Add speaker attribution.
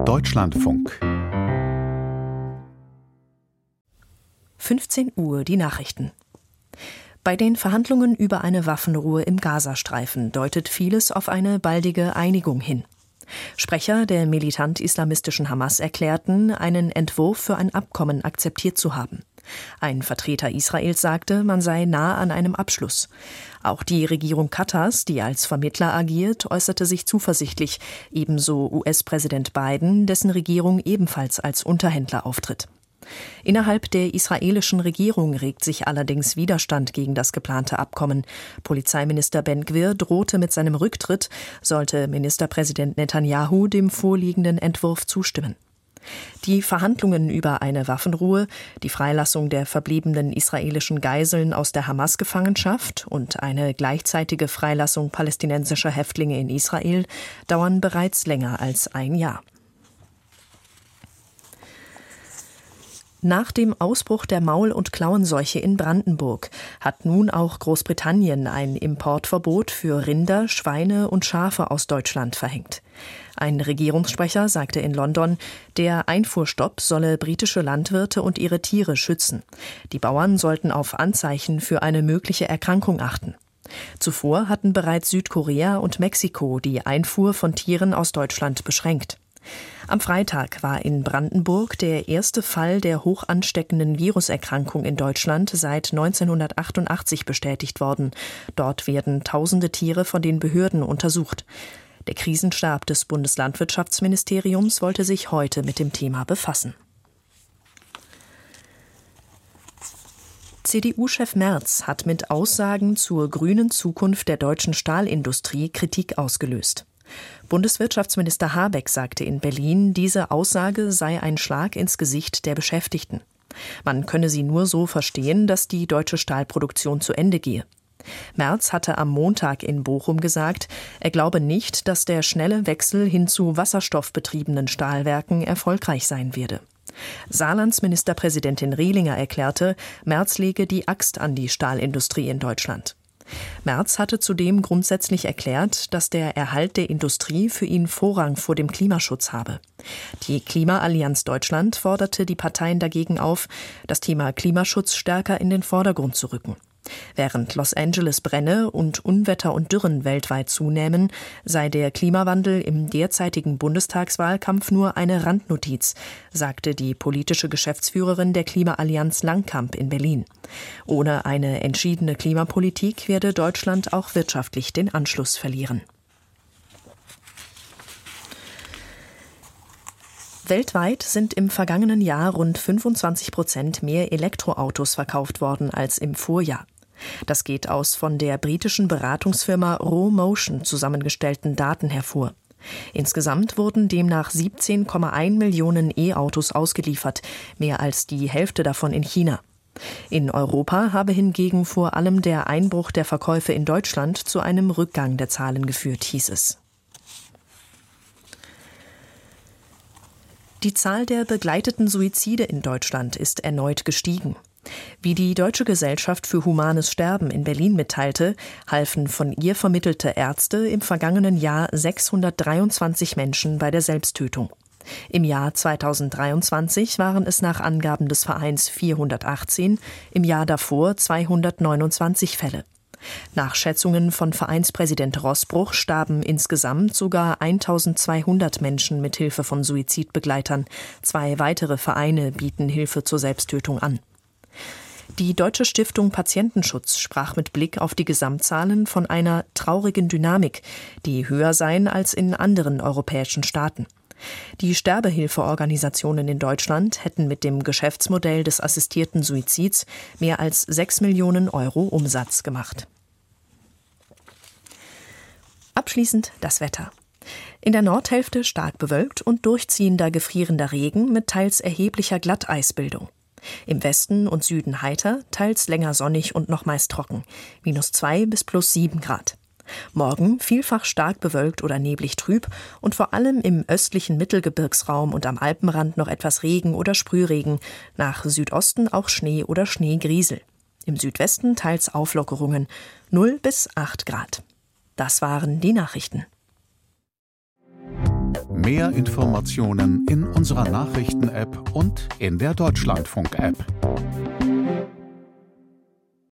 Speaker 1: Deutschlandfunk
Speaker 2: 15 Uhr die Nachrichten. Bei den Verhandlungen über eine Waffenruhe im Gazastreifen deutet vieles auf eine baldige Einigung hin. Sprecher der militant-islamistischen Hamas erklärten, einen Entwurf für ein Abkommen akzeptiert zu haben. Ein Vertreter Israels sagte, man sei nah an einem Abschluss. Auch die Regierung Katars, die als Vermittler agiert, äußerte sich zuversichtlich, ebenso US-Präsident Biden, dessen Regierung ebenfalls als Unterhändler auftritt. Innerhalb der israelischen Regierung regt sich allerdings Widerstand gegen das geplante Abkommen. Polizeiminister Ben-Gvir drohte mit seinem Rücktritt, sollte Ministerpräsident Netanyahu dem vorliegenden Entwurf zustimmen. Die Verhandlungen über eine Waffenruhe, die Freilassung der verbliebenen israelischen Geiseln aus der Hamas-Gefangenschaft und eine gleichzeitige Freilassung palästinensischer Häftlinge in Israel dauern bereits länger als ein Jahr. Nach dem Ausbruch der Maul- und Klauenseuche in Brandenburg hat nun auch Großbritannien ein Importverbot für Rinder, Schweine und Schafe aus Deutschland verhängt. Ein Regierungssprecher sagte in London, der Einfuhrstopp solle britische Landwirte und ihre Tiere schützen. Die Bauern sollten auf Anzeichen für eine mögliche Erkrankung achten. Zuvor hatten bereits Südkorea und Mexiko die Einfuhr von Tieren aus Deutschland beschränkt. Am Freitag war in Brandenburg der erste Fall der hoch ansteckenden Viruserkrankung in Deutschland seit 1988 bestätigt worden. Dort werden tausende Tiere von den Behörden untersucht. Der Krisenstab des Bundeslandwirtschaftsministeriums wollte sich heute mit dem Thema befassen. CDU-Chef Merz hat mit Aussagen zur grünen Zukunft der deutschen Stahlindustrie Kritik ausgelöst. Bundeswirtschaftsminister Habeck sagte in Berlin, diese Aussage sei ein Schlag ins Gesicht der Beschäftigten. Man könne sie nur so verstehen, dass die deutsche Stahlproduktion zu Ende gehe. Merz hatte am Montag in Bochum gesagt, er glaube nicht, dass der schnelle Wechsel hin zu wasserstoffbetriebenen Stahlwerken erfolgreich sein werde. Saarlands Ministerpräsidentin Rehlinger erklärte, Merz lege die Axt an die Stahlindustrie in Deutschland. Merz hatte zudem grundsätzlich erklärt, dass der Erhalt der Industrie für ihn Vorrang vor dem Klimaschutz habe. Die Klimaallianz Deutschland forderte die Parteien dagegen auf, das Thema Klimaschutz stärker in den Vordergrund zu rücken. Während Los Angeles brenne und Unwetter und Dürren weltweit zunähmen, sei der Klimawandel im derzeitigen Bundestagswahlkampf nur eine Randnotiz, sagte die politische Geschäftsführerin der Klimaallianz Langkamp in Berlin. Ohne eine entschiedene Klimapolitik werde Deutschland auch wirtschaftlich den Anschluss verlieren. Weltweit sind im vergangenen Jahr rund 25% mehr Elektroautos verkauft worden als im Vorjahr. Das geht aus von der britischen Beratungsfirma Raw Motion zusammengestellten Daten hervor. Insgesamt wurden demnach 17,1 Millionen E-Autos ausgeliefert, mehr als die Hälfte davon in China. In Europa habe hingegen vor allem der Einbruch der Verkäufe in Deutschland zu einem Rückgang der Zahlen geführt, hieß es. Die Zahl der begleiteten Suizide in Deutschland ist erneut gestiegen. Wie die Deutsche Gesellschaft für Humanes Sterben in Berlin mitteilte, halfen von ihr vermittelte Ärzte im vergangenen Jahr 623 Menschen bei der Selbsttötung. Im Jahr 2023 waren es nach Angaben des Vereins 418, im Jahr davor 229 Fälle. Nach Schätzungen von Vereinspräsident Roßbruch starben insgesamt sogar 1200 Menschen mit Hilfe von Suizidbegleitern. 2 weitere Vereine bieten Hilfe zur Selbsttötung an. Die Deutsche Stiftung Patientenschutz sprach mit Blick auf die Gesamtzahlen von einer traurigen Dynamik, die höher seien als in anderen europäischen Staaten. Die Sterbehilfeorganisationen in Deutschland hätten mit dem Geschäftsmodell des assistierten Suizids mehr als 6 Millionen Euro Umsatz gemacht. Abschließend das Wetter. In der Nordhälfte stark bewölkt und durchziehender gefrierender Regen mit teils erheblicher Glatteisbildung. Im Westen und Süden heiter, teils länger sonnig und noch meist trocken, -2 bis +7 Grad. Morgen vielfach stark bewölkt oder neblig trüb und vor allem im östlichen Mittelgebirgsraum und am Alpenrand noch etwas Regen oder Sprühregen, nach Südosten auch Schnee oder Schneegriesel. Im Südwesten teils Auflockerungen, 0 bis 8 Grad. Das waren die Nachrichten.
Speaker 1: Mehr Informationen in unserer Nachrichten-App und in der Deutschlandfunk-App.